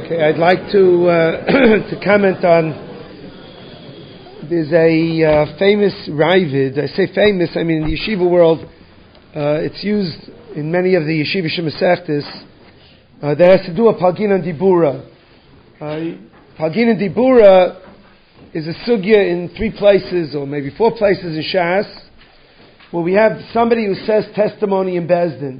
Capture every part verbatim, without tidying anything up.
Okay, I'd like to uh, to comment on. There's a uh, famous Ravid. I say famous. I mean in the yeshiva world, uh, it's used in many of the yeshiva shemesechtes. Uh, that has to do with Palgina Dibura. Uh, Palgina Dibura is a sugya in three places, or maybe four places in Shas, where we have somebody who says testimony in Bezdin,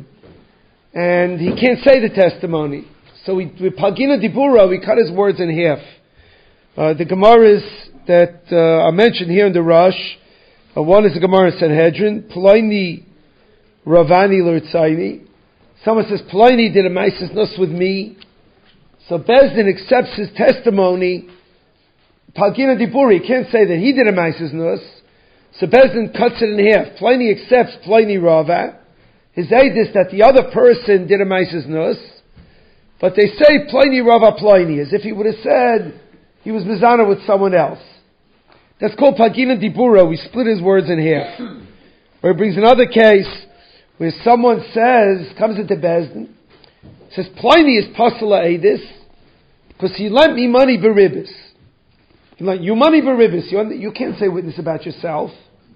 and he can't say the testimony. So we, with Palgina Dibura, we cut his words in half. Uh, the Gemaras that uh, are mentioned here in the Rush, uh, one is the Gemara Sanhedrin, Ploini Ravani Lurtzaini. Someone says, Ploini did a Maisis Nus with me. So Bezdin accepts his testimony. Palgina Dibura, he can't say that he did a Maisis Nus. So Bezdin cuts it in half. Ploini accepts Ploini Rava. His aid is that the other person did a Maisis Nus. But they say Pliny Rava Pliny, as if he would have said he was Mizana with someone else. That's called Pagina Dibura. We split his words in half. Or he brings another case where someone says, comes into Bezdin, says Pliny is Pasala Eidis because he lent me money beribis. He lent you money beribis. You, you can't say witness about yourself.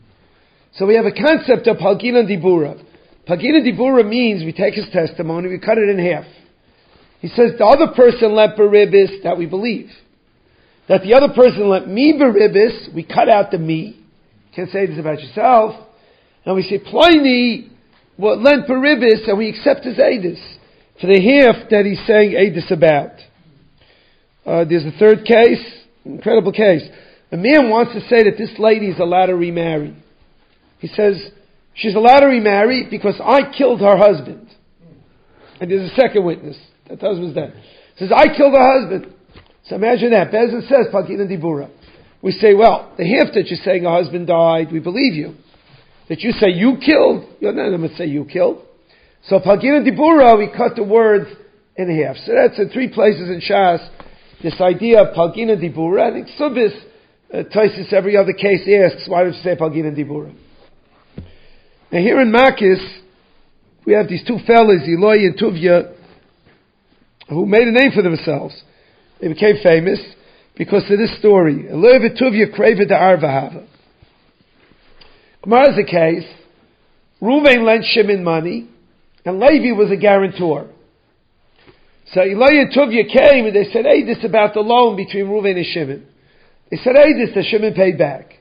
So we have a concept of Pagina Dibura. Pagina Dibura means we take his testimony, we cut it in half. He says the other person lent beribis, that we believe. That the other person lent me beribis, we cut out the me. Can't say this about yourself. And we say Pliny what lent beribis, and we accept his edus for the half that he's saying edus about. Uh, there's a third case, incredible case. A man wants to say that this lady is allowed to remarry. He says she's allowed to remarry because I killed her husband. And there's a second witness. That husband's dead. Says, I killed her husband. So imagine that. Bezdin says, Pagina Dibura. We say, well, the half that you're saying her husband died, we believe you. That you say you killed, you're not going to say you killed. So Pagina Dibura, we cut the words in half. So that's in three places in Shas, this idea of Pagina Dibura. I think Subis, uh, Taisis, every other case asks, why did you say Pagina Dibura? Now here in Makis, we have these two fellas, Eloi and Tuvia, who made a name for themselves. They became famous because of this story. Eloi Tuvia Kreva de Arvahava. Gemara is a case. Reuven lent Shimon money, and Levi was a guarantor. So Eloi and Tuvia came and they said, hey, this is about the loan between Reuven and Shimon. They said, hey, this the Shimon paid back.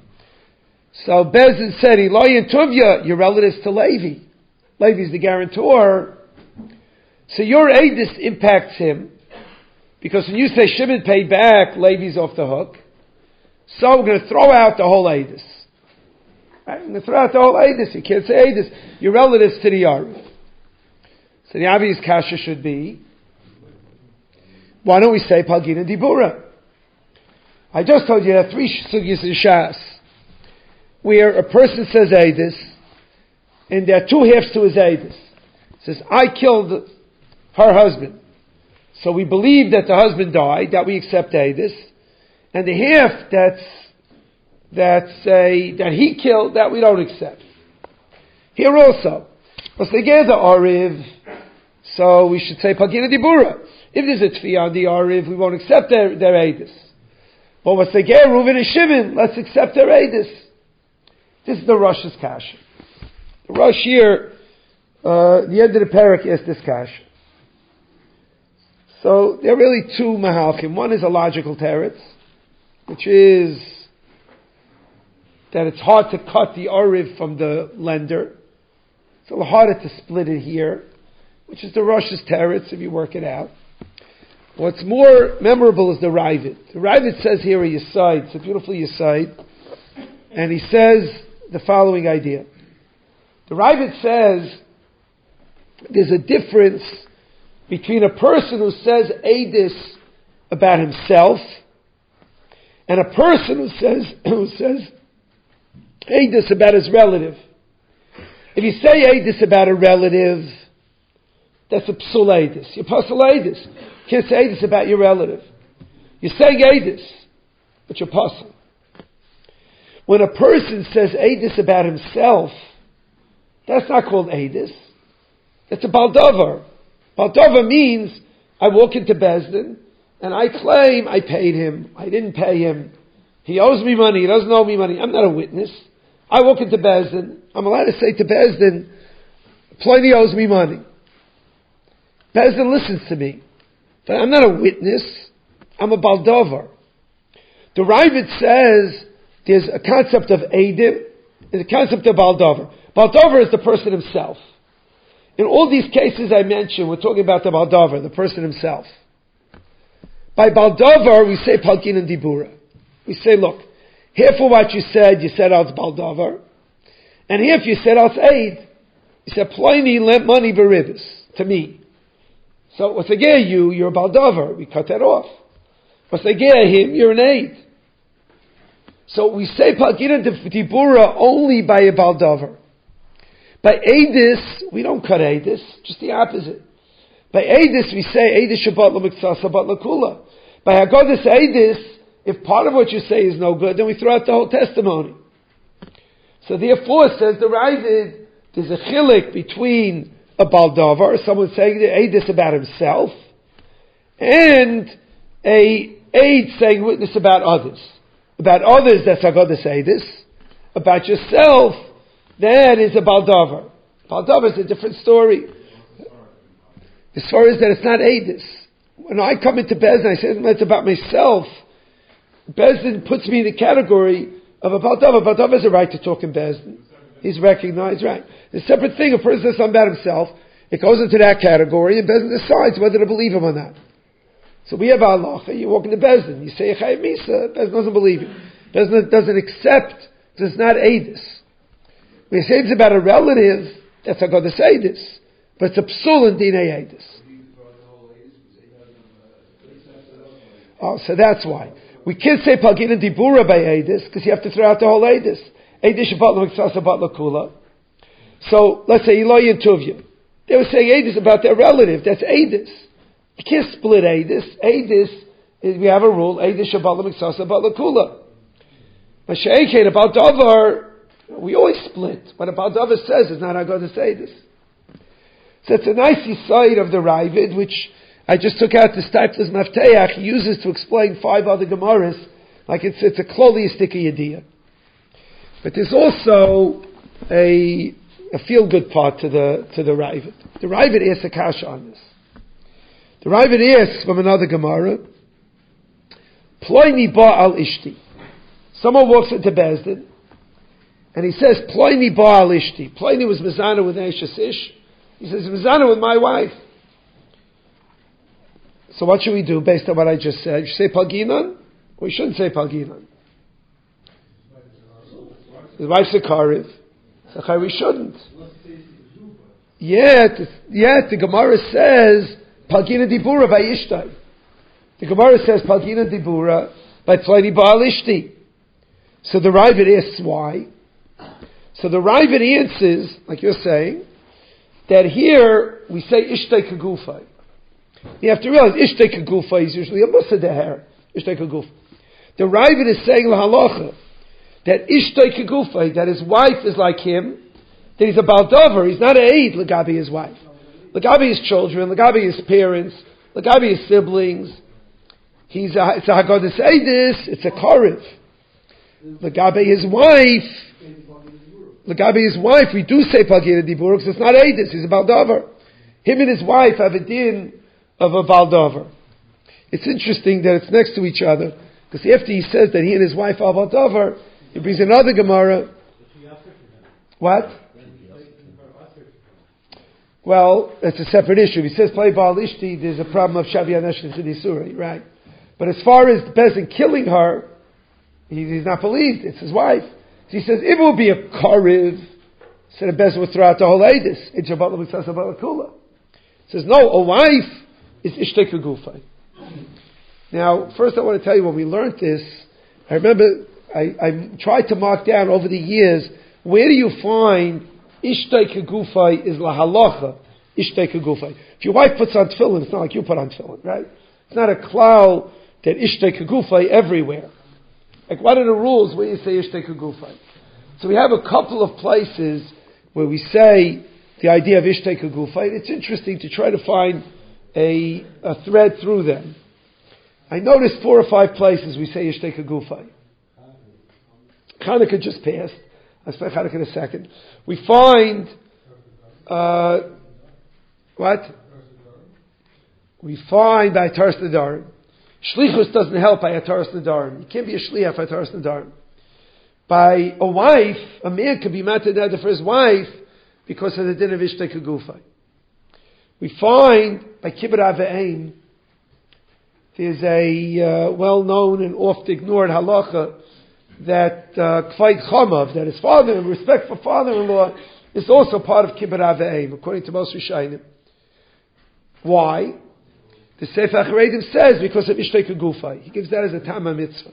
So Bezdin said, Eloi and Tuvia, you're relatives to Levi. Levi's the guarantor. So your edus impacts him, because when you say Shimon paid back, Levi's off the hook. So we're going to throw out the whole edus. Right? We're going to throw out the whole edus. You can't say edus. Your relatives to the Yarif. So the obvious kasha should be, why don't we say Palgina Dibura? I just told you there are three sugyas in Shas, where a person says edus, and there are two halves to his edus. Says, I killed her husband. So we believe that the husband died, that we accept edus, and the half that's that's a that he killed, that we don't accept. Here also, because they gave the Ariv, so we should say Pagina Dibura. If there's a Tfiyah on the Ariv, we won't accept their their edus. But once they gave Reuven and Shimon, let's accept their edus. This is the Rosh's kasha. The Rosh here, uh, the end of the parak is this kasha. So there are really two mahalchim. One is a logical teretz, which is that it's hard to cut the oriv from the lender. It's a little harder to split it here, which is the Rosh's teretz if you work it out. What's more memorable is the Ravid. The Ravid says here a Yesod, it's a beautiful Yesod, and he says the following idea. The Ravid says there's a difference between a person who says edus about himself and a person who says who says edus about his relative. If you say edus about a relative, that's a psul edus. You're pasul edus. You can't say edus about your relative. You're saying edus, but you're pasul. When a person says edus about himself, that's not called edus. That's a baldavar. Baldavar means I walk into Bezdin and I claim I paid him, I didn't pay him, he owes me money, he doesn't owe me money, I'm not a witness. I walk into Beis Din, I'm allowed to say to Beis Din, Pliny owes me money. Beis Din listens to me, but I'm not a witness, I'm a baldover. The Ravid says there's a concept of Eidim, there's a concept of baldover. Baldover is the person himself. In all these cases I mentioned, we're talking about the baldover, the person himself. By baldover, we say palkin and dibura. We say, look, here for what you said, you said out baldover, and here if you said out aid, you said Pliny lent money beribis to me. So what's again you? You're a baldover. We cut that off. What's again him? You're an aid. So we say palkin and dibura only by a baldover. By Eidis, we don't cut Eidis, just the opposite. By Eidis, we say Eidis Shabbat L'Miktsasa Shabbat L'Kula. By Haggadah Eidis, if part of what you say is no good, then we throw out the whole testimony. So therefore, says the Ravid, there's a chilik between a baldavar, someone saying the Eidis about himself, and a aid saying witness about others. About others, that's Haggadah Eidis. About yourself, that is a baldavar. Baldavar is a different story. The story is that it's not Eidis. When I come into Beis Din, I say it's about myself. Beis Din puts me in the category of a baldavar. Baldavar has a right to talk in Beis Din. He's recognized, right? It's a separate thing. A person says something about himself. It goes into that category, and Beis Din decides whether to believe him or not. So we have halacha. You walk into Beis Din, you say Chayav Misa. Beis Din doesn't believe you. Beis Din doesn't accept. It's not Eidis. When you say it's about a relative, that's how God to say this. But it's a psul in Dinei Eidis. Oh, so that's why. We can't say Palgin and Dibura by Eidis, because you have to throw out the whole Eidis. Eidis Shabbat L'Miktsasa Shabbat L'Kula. So, let's say Eloi and Tuvia. They were saying Eidis about their relative. That's Eidis. You can't split Eidis. Eidis, is, we have a rule, Eidis Shabbat L'Miktsasa Shabbat L'Kula. But She'ekein, about Davar, we always split. What about Davar says is not how God to say this. So it's a nice side of the Ravid, which I just took out the Stipler's Mafteach, he uses to explain five other Gemaras, like it's, it's a cloliistic idea. But there's also a, a feel-good part to the, to the Ravid. The Ravid asks a kasha on this. The Ravid asks from another Gemara, Ploini ba al ishti. Someone walks into Beis Din, and he says, Ploini ba al ishti. Ploini was mezana with Eishes Ish. He says, mezana with my wife. So what should we do based on what I just said? You say Palginan? Or we shouldn't say Palginan. His wife's a Karev. So we shouldn't. Yet, yet the Gemara says Palgina Dibura by Ishtai. The Gemara says Palgina Dibura by Pliny Baal Ishti. So the Ravid asks why. So the Ravid answers, like you're saying, that here we say Ishtai Kagufai. You have to realize Ishtei Kagufa is usually a Musa Deher. Ishtei Kagufa. The Ravid is saying lahalacha that Ishtei Kagufa, that his wife is like him, that he's a baldover, he's not an aid legabi his wife. Legabi his children, legabi his parents, legabi his siblings. He's a, it's a Haggadah Eidis, it's a Karev. Legabi his wife, legabi his wife, we do say Pagir Dibur, because it's not Eidis, he's a baldover. Him and his wife have a din of a baldover. It's interesting that it's next to each other, because after he says that he and his wife are baldover, he brings another Gemara. What? Well, it's a separate issue. He says play Baal Ishti, there's a problem of Shavi Anesh and Chidisuri, right? But as far as the peasant killing her, he, he's not believed. It's his wife. So he says if it would be a Karev, said a Bezin would throw out the whole Eidis. It's Shabbat L'Miktsasa Shabbat L'Kula. Says no, a wife is Ishtei Kagufai. Now, first I want to tell you when we learned this, I remember I, I tried to mark down over the years, where do you find Ishtei Kagufai is lahalacha, Ishtei Kagufai. If your wife puts on tefillin, it's not like you put on tefillin, right? It's not a klal that Ishtei Kagufai everywhere. Like what are the rules where you say Ishtei Kagufai? So we have a couple of places where we say the idea of Ishtei Kagufai. It's interesting to try to find a, a thread through them. I noticed four or five places we say Ishteka Gufay. Hanukkah just passed. I'll explain Hanukkah in a second. We find, uh, what? We find by Ataras Nadarim. Shlichus doesn't help by Ataras Nadarim. You can't be a Shliach by Ataras Nadarim. By a wife, a man could be mated for his wife because of the din of Ishteka Gufay. We find by Kibbut Aveim, there's a uh, well-known and oft-ignored halacha that Kvayt Chamav, that his father, respect for father-in-law, is also part of Kibbut Aveim, according to most Rishonim. Why? The Sefer HaCharedim says because of Ishteka Gufay. He gives that as a Tama Mitzvah.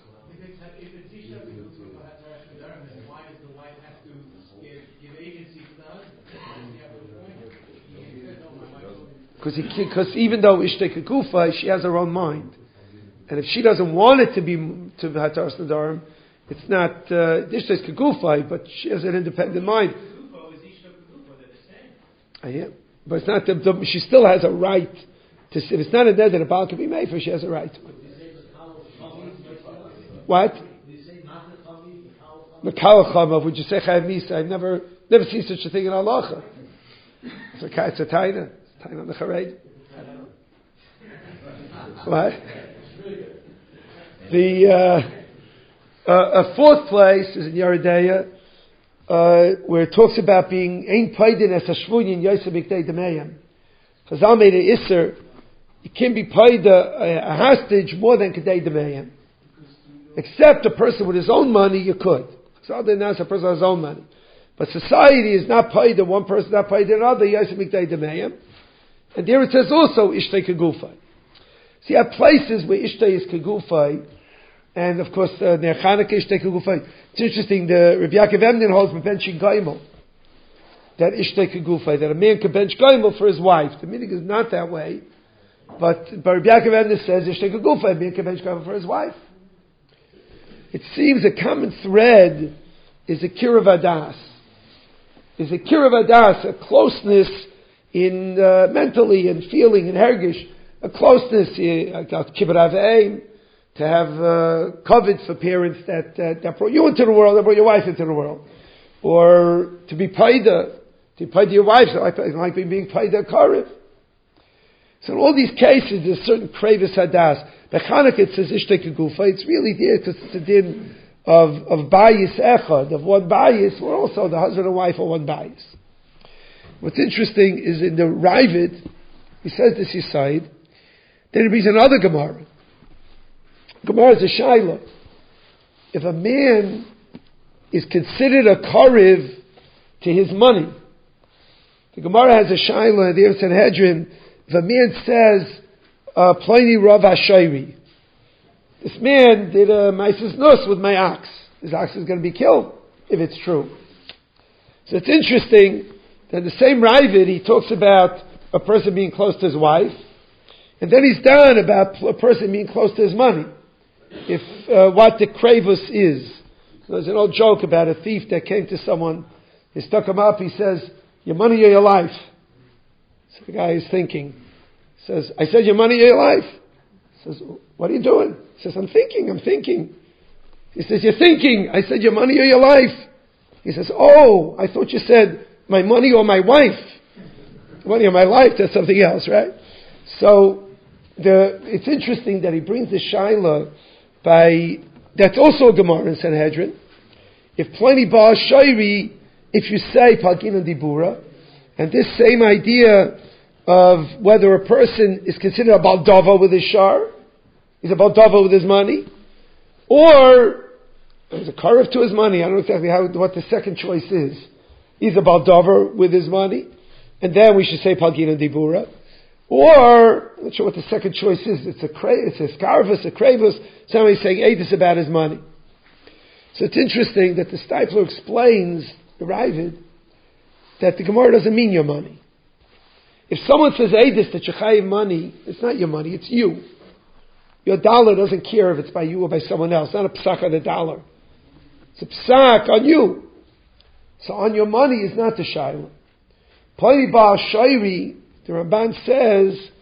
Because even though Ishteka Gufay, she has her own mind. And if she doesn't want it to be to Hataras Nadarim, it's not Ishteka Gufay, but she has an independent mind. I am. But it's not the, the, she still has a right to, if it's not a neder that a Baal can be made for, she has a right to it. What? Makal Chamav, would you say Chayav Misa? I've never never seen such a thing in halacha. It's a it's a taina. It's a taina on the Chareid. I don't know. What? The uh, uh, a fourth place is in Yeridea, uh, where it talks about being ein paidin as a shvuyin yosef mikdei demeyim. Chazal made an isser. You can't be paid a, a hostage more than kedei demeyim. Except a person with his own money, you could. Chazal didn't ask a person with his own money. But society is not paid to one person, not paid to another, yosef mikdei demeyim. And there it says also ishtei kegufay. So you have places where ishtei is kegufay. And of course, uh, near Chanukah, Ishtei Kegufay. It's interesting, the Rabbi Yaakov Emden holds by benching Gaimel. That Ishtei Kegufay, that a man can bench Gaimel for his wife. The meaning is not that way. But, but Rabbi Yaakov Emden says Ishtei Kegufay, a man can bench Gaimel for his wife. It seems a common thread is a Kirav Adas. Is a Kirav Adas, a closeness in, uh, mentally and feeling and hergish. A closeness, uh, Kibbut Aveim. To have uh, covet for parents that, uh, that brought you into the world, that brought your wife into the world. Or to be paida, to be paida your wife, so it might be being paida karev. So in all these cases, there's certain kravis hadas. Bechanak it says ishtei kegufa. It's really there because it's a din of, of bayis echad, of one bayis, or also the husband and wife are one bayis. What's interesting is in the Ravid, he says this aside, then it brings another Gemara. Gemara is a shaila. If a man is considered a karev to his money, the Gemara has a shaila there in Sanhedrin. If a man says, uh, Pliny Rav Hashayri, this man did a maises nus with my ox. His ox is going to be killed, if it's true. So it's interesting that in the same Ravid, he talks about a person being close to his wife, and then he's done about a person being close to his money. If uh, what the kravus is. So there's an old joke about a thief that came to someone, he stuck him up, he says, your money or your life? So the guy is thinking, he says, I said your money or your life? He says, what are you doing? He says, I'm thinking, I'm thinking. He says, you're thinking, I said your money or your life? He says, oh, I thought you said my money or my wife. Money or my life, that's something else, right? So, the it's interesting that he brings the shaila by, that's also a Gemara in Sanhedrin. If Pliny Bar Shairi, if you say Palgina Dibura, and this same idea of whether a person is considered a Baldava with his shar, he's a Baldava with his money, or there's a karev to his money, I don't know exactly how, what the second choice is. He's a Baldava with his money, and then we should say Palgina Dibura. Or, I'm not sure what the second choice is. It's a it's a scarvus, a kravus. Somebody's saying Eidos about his money. So it's interesting that the Steipler explains, the Ravid, that the Gemara doesn't mean your money. If someone says Eidos that you chayiv money, it's not your money, it's you. Your dollar doesn't care if it's by you or by someone else. It's not a psak on the dollar. It's a psak on you. So on your money is not the shayla. Pliny Baal Shairi, the Ramban says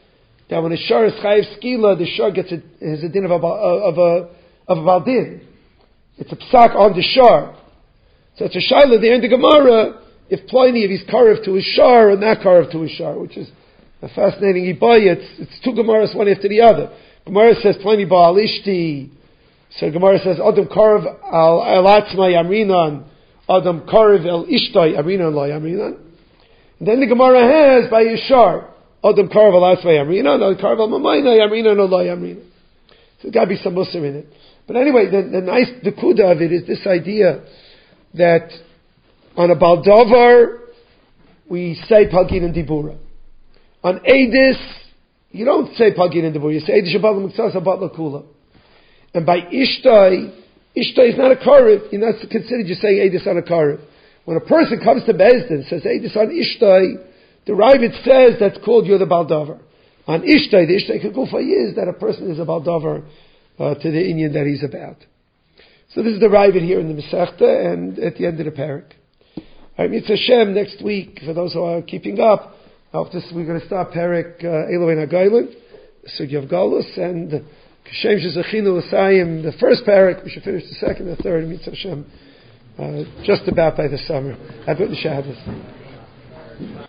that when a shar is chayiv skila, the shar gets a, has a din of a, of a, of a baldin. It's a psak on the shar. So it's a shaila there in the Gemara, if Pliny, if he's karev to his shar, or not karev to his shar, which is a fascinating ibaya. It's, it's two Gemaras, one after the other. Gemara says, Pliny ba'al ishti. So Gemara says, Adam karev al alatzmai amrinan, Adam karev el ishtai amrinan lo amrinan. And then the Gemara has, by his shar, Adam karev al alatzmai amrinan, Adam karev al mamaynai amrinan lo amrinan. So there's got to be some musar in it. But anyway, the, the nice, the kuda of it is this idea that on a baldavar, we say Pagin and Dibura. On Eidis, you don't say Pagin and Dibura, you say Eidis Shabbat L'Mitzvah Shabbat L'Kula. And by Ishtai, Ishtai is not a Karev, you're not considered you're saying Eidis on a Karev. When a person comes to Bezdin, says Eidis on Ishtai, the Ravid says that's called you're the baldavar. On Ishtai, the Ishtai Kekufa is that a person is a baldavar uh, to the Indian that he's about. So this is the Ravid here in the Masechta, and at the end of the parak. All right, Mitzvah Hashem next week, for those who are keeping up, after this, we're going to start parak Elohein HaGoyim, the Sugya of Golus, and Kashem Shezachinu L'Sayim, the first parak. We should finish the second and third, Mitzvah Hashem, uh, just about by the summer. Have a good Shabbos.